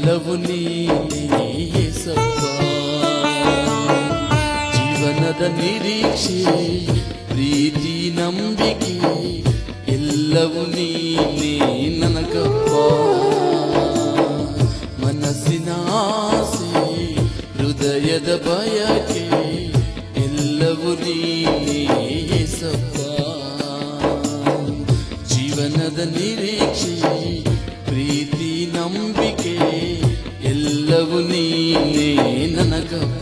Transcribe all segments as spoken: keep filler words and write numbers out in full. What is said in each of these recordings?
ಎಲ್ಲವೂ ನೀನೇ ಯೇಸಪ್ಪ. ಜೀವನದ ನಿರೀಕ್ಷೆ ಪ್ರೀತಿ ನಂಬಿಕೆ ಎಲ್ಲವೂ ನೀನೇ ನನಗಪ್ಪ. ಮನಸ್ಸಿನ ಆಸೆ ಹೃದಯದ ಬಯಕೆ ಎಲ್ಲವೂ ನೀನೇ ಯೇಸಪ್ಪ. ಜೀವನದ ನಿರೀಕ್ಷೆ ಪ್ರೀತಿ ನಂಬಿಕೆ ಎಲ್ಲವೂ ನೀನೇ ನನಗಪ್ಪ.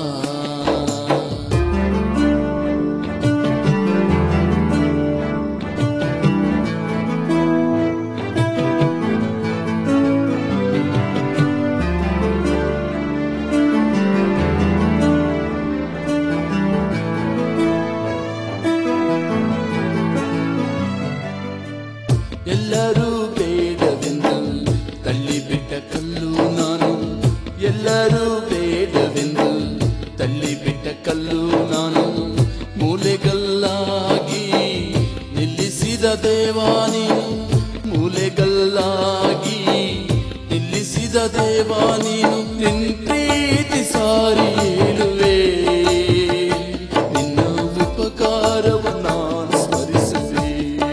ಎಲ್ಲರೂ ಬೇಡವೆಂದು ತಳ್ಳಿಬಿಟ್ಟ ಕಲ್ಲು ನಾನು, ಎಲ್ಲರೂ ಬೇಡವೆಂದು ತಳ್ಳಿಬಿಟ್ಟ ಕಲ್ಲು ನಾನು, ಮೂಲೆಗಲ್ಲಾಗಿ ನಿಲ್ಲಿಸಿದ ದೇವಾ ನೀನು, ಮೂಲೆಗಲ್ಲಾಗಿ ನಿಲ್ಲಿಸಿದ ದೇವಾ ನೀನು. ನಿನ್ನ ಪ್ರೀತಿ ಸಾರಿ ಹೇಳುವೆ, ನಿನ್ನ ಉಪಕಾರವನ್ನು ನಾನು ಸ್ಮರಿಸುವೆ.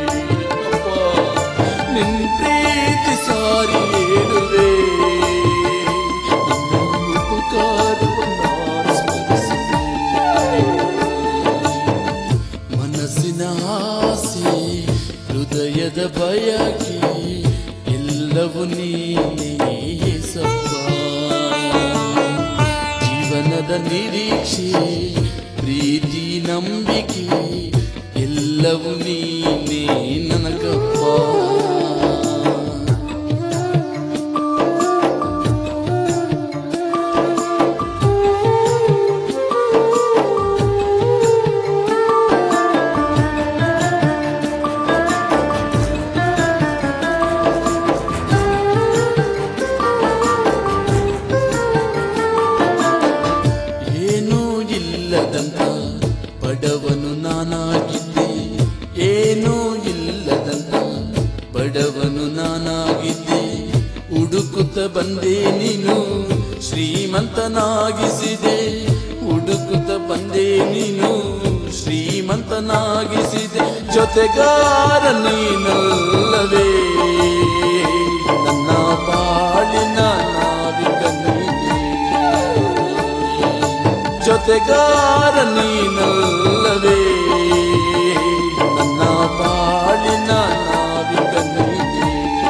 ನಿನ್ನ ಪ್ರೀತಿ ಸಾರಿ ಹೇಳುವೆ, ನಿನ್ನ ಉಪಕಾರವನ್ನು ನಾನು ಸ್ಮರಿಸುವೆ. ಮನಸ್ಸಿನ ಆಸೆ ಹೃದಯದ ಬಯಕೆ ಎಲ್ಲವೂ ನೀನೇ ಯೇಸಪ್ಪ. ಜೀವನದ ನಿರೀಕ್ಷೆ ಪ್ರೀತಿ ನಂಬಿಕೆ ಎಲ್ಲವೂ ನೀನೇ ನನಗಪ್ಪ. ಏನೂ ಇಲ್ಲದಂತ ಬಡವನು ನಾನಾಗಿದ್ದೆ, ಏನೂ ಇಲ್ಲದಂತ ಬಡವನು ನಾನಾಗಿದ್ದೆ. ಹುಡುಕುತ್ತ ಬಂದೆ ನೀನು ಶ್ರೀಮಂತನಾಗಿಸಿದೆ, ಹುಡುಕುತ್ತ ಬಂದೆ ನೀನು ಶ್ರೀಮಂತನಾಗಿಸಿದೆ. ಜೊತೆಗಾರ ನೀನಲ್ಲವೇ ನನ್ನ ಬಾಳಿನ ನಾವಿಕ ನೀನೇ, ಜೊತೆಗಾರ ನೀನಲ್ಲವೇ ನನ್ನ ಬಾಳಿನ ನಾವಿಕ ನೀನೇ.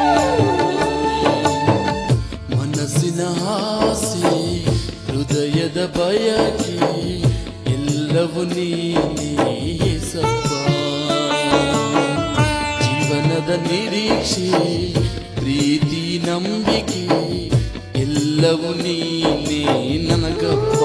ಮನಸ್ಸಿನ ಆಸೆ ಹೃದಯದ ಬಯಕೆ ಎಲ್ಲವೂ ನೀನೇ ಯೇಸಪ್ಪ. ಜೀವನದ ನಿರೀಕ್ಷೆ ಪ್ರೀತಿ ನಂಬಿಕೆ ಎಲ್ಲವೂ ನೀನೇ ನನಗಪ್ಪ.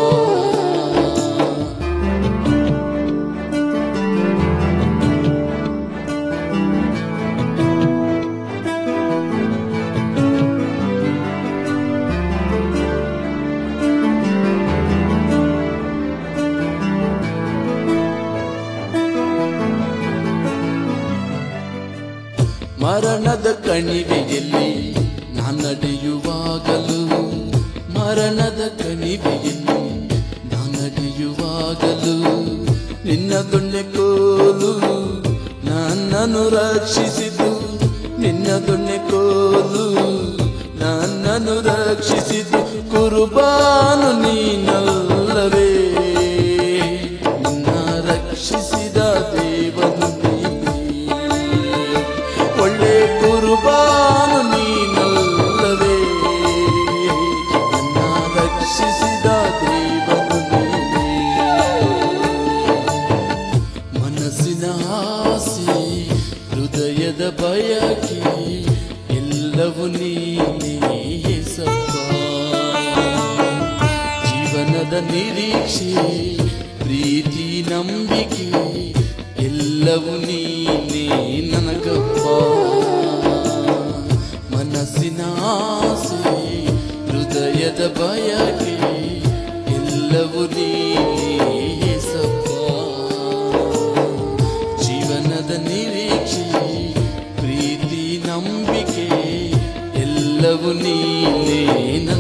ಮರಣದ ಕಣಿವೆಯಲ್ಲಿ ನಾನು ನಡೆಯುವಾಗಲೂ, ಮರಣದ ಕಣಿವೆಯಲ್ಲಿ ನಾನು ನಡೆಯುವಾಗಲೂ ನಿನ್ನ ದೊಣ್ಣೆ ಕೋಲು ನನ್ನನ್ನು ರಕ್ಷಿಸಿತು, ನಿನ್ನ ದೊಣ್ಣೆ ಕೋಲು ನನ್ನನ್ನು ರಕ್ಷಿಸಿತು. ಕುರುಬಾನು ನೀನಲ್ಲವೇ ನಿನ್ನ ರಕ್ಷಿಸಿದ ದೇವನು ನೀನೇ. ಒಳ್ಳೆ ಕುರುಬಾನು ನೀನಲ್ಲವೇ ನನ್ನ ರಕ್ಷಿಸಿದ ದೇವನು ನೀನೇ. ಮನಸ್ಸಿನ ಆಸೆ ಹೃದಯದ ಬಯಕೆ ಎಲ್ಲವೂ ನೀನೇ ಯೇಸಪ್ಪ. ಜೀವನದ ನಿರೀಕ್ಷೆ ಪ್ರೀತಿ ನಂಬಿಕೆ ಎಲ್ಲವೂ ನೀನೇ ನನಗಪ್ಪ. ಮನಸ್ಸಿನ ಆಸೆ ಹೃದಯದ ಬಯಕೆ ಎಲ್ಲವೂ ನೀನೇ ಯೇಸಪ್ಪ. ಜೀವನದ ನಿರೀಕ್ಷೆ ಪ್ರೀತಿ ನಂಬಿಕೆ ಎಲ್ಲವೂ ನೀನೇ